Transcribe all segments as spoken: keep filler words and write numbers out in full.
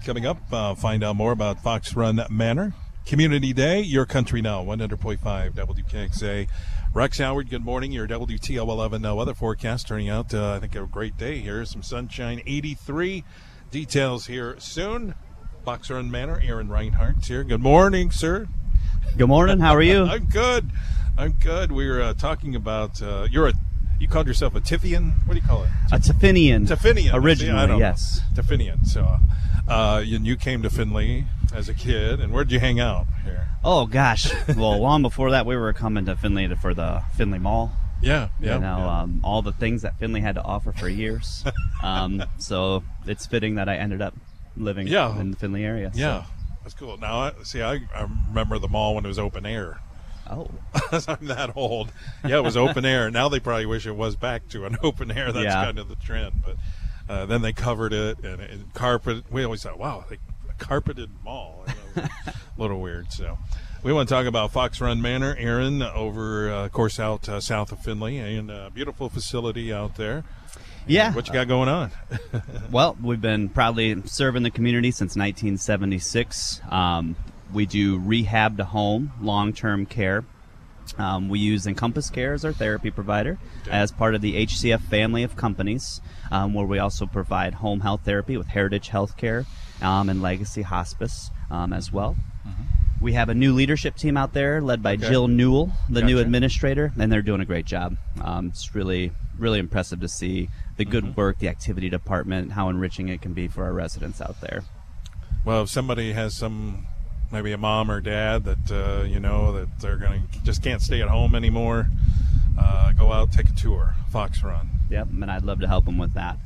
Coming up, uh, find out more about Fox Run Manor. Community Day, Your Country Now, one hundred point five W K X A. Rex Howard, good morning. Your W T O eleven uh, weather forecast turning out, uh, I think, a great day here. Some sunshine, eighty-three. Details here soon. Fox Run Manor, Aaron Reinhardt here. Good morning, sir. Good morning. How are you? I'm good. I'm good. We were uh, talking about, uh, you're a, you called yourself a Tiffian? What do you call it? A Tiffinian. Tiffinian. Originally, See, I don't yes. know. Tiffinian. So, uh, you, you came to Findlay as a kid, and where'd you hang out here? Oh, gosh. Well, long before that, we were coming to Findlay for the Findlay Mall. Yeah, yeah. You know, yeah. Um, all the things that Findlay had to offer for years. um, so it's fitting that I ended up living yeah. in the Findlay area. So. Yeah, that's cool. Now, I, see, I, I remember the mall when it was open air. Oh. I'm that old. Yeah, it was open air. Now they probably wish it was back to an open air. That's yeah. kind of the trend. But uh, then they covered it and, and carpet. We always thought, wow, they, a carpeted mall. You know, a little weird. So we want to talk about Fox Run Manor, Aaron, over, uh, of course, out uh, south of Findlay, and a beautiful facility out there. Yeah. What you got going on? Well, we've been proudly serving the community since nineteen seventy-six. Um, we do rehab to home, long-term care. Um, we use Encompass Care as our therapy provider okay. as part of the H C F family of companies, um, where we also provide home health therapy with Heritage Healthcare um, and Legacy Hospice um, as well. Mm-hmm. We have a new leadership team out there led by okay. Jill Newell, the gotcha. new administrator, and they're doing a great job. Um, it's really, really impressive to see the good mm-hmm. work, the activity department, how enriching it can be for our residents out there. Well, if somebody has some, maybe a mom or dad that, uh, you know, that they're going to just can't stay at home anymore, uh, go out, take a tour, Fox Run. Yep, and I'd love to help them with that.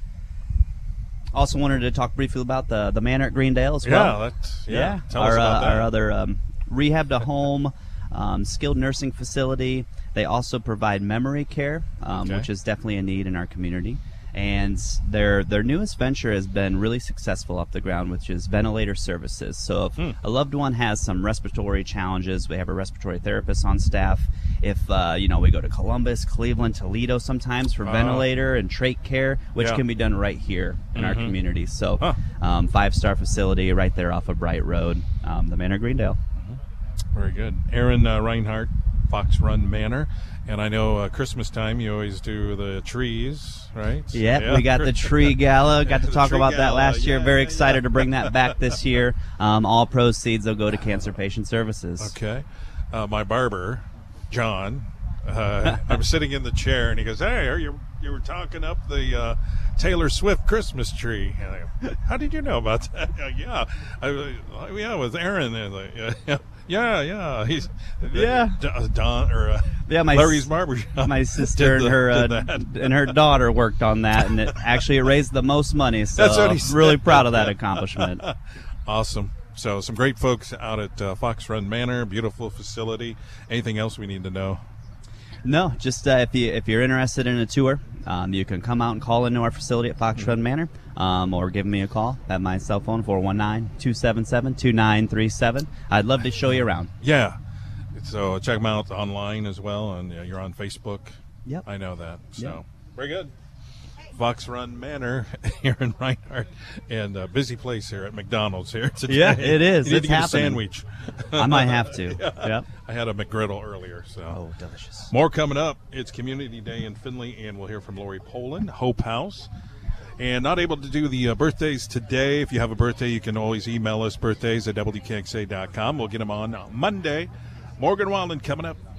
Also wanted to talk briefly about the, the Manor at Greendale as well. Yeah, that's, yeah. yeah. Tell our, us about uh, that. Our other um, rehab to home, um, skilled nursing facility. They also provide memory care, um, okay. which is definitely a need in our community. And their their newest venture has been really successful off the ground, which is ventilator services. So if hmm. a loved one has some respiratory challenges, we have a respiratory therapist on staff. If uh, you know, we go to Columbus, Cleveland, Toledo sometimes for uh, ventilator and trach care, which yeah. can be done right here in mm-hmm. our community. So huh. um, five-star facility right there off of Bright Road, um, the Manor Greendale. Mm-hmm. Very good. Aaron uh, Reinhardt, Fox Run Manor. And I know uh, Christmas time you always do the trees, right? Yep, yeah, we got the tree gala. Got to talk about that last year. Yeah, Very yeah, excited yeah. to bring that back this year. Um, all proceeds will go to Cancer Patient Services. Okay. Uh, my barber, John, uh, I'm sitting in the chair, and he goes, "Hey, are you you were talking up the uh, Taylor Swift Christmas tree?" And I go, "How did you know about that?" yeah, I, yeah, with Aaron. And like, yeah, yeah, yeah, he's yeah, Don or uh, yeah, my Larry's barbershop. My sister and the, her uh, and her daughter worked on that, and it actually it raised the most money. So that's what he said. Really proud of that accomplishment. Awesome. So some great folks out at uh, Fox Run Manor, beautiful facility. Anything else we need to know? No, just uh, if you if you're interested in a tour, um, you can come out and call into our facility at Fox Run Manor, um, or give me a call at my cell phone four one nine, two seven seven, two nine three seven. I'd love to show you around. Yeah, so check them out online as well, and uh, you're on Facebook. Yep, I know that. So yep. Very good. Fox Run Manor, Aaron Reinhardt, and a busy place here at McDonald's here today. Yeah, it is. You need it's to get happening. a sandwich. I might have to. yeah. Yep. I had a McGriddle earlier. So. Oh, delicious. More coming up. It's Community Day in Findlay, and we'll hear from Lori Poland, Hope House. And not able to do the uh, birthdays today. If you have a birthday, you can always email us birthdays at W K X A dot com. We'll get them on Monday. Morgan Wallen coming up.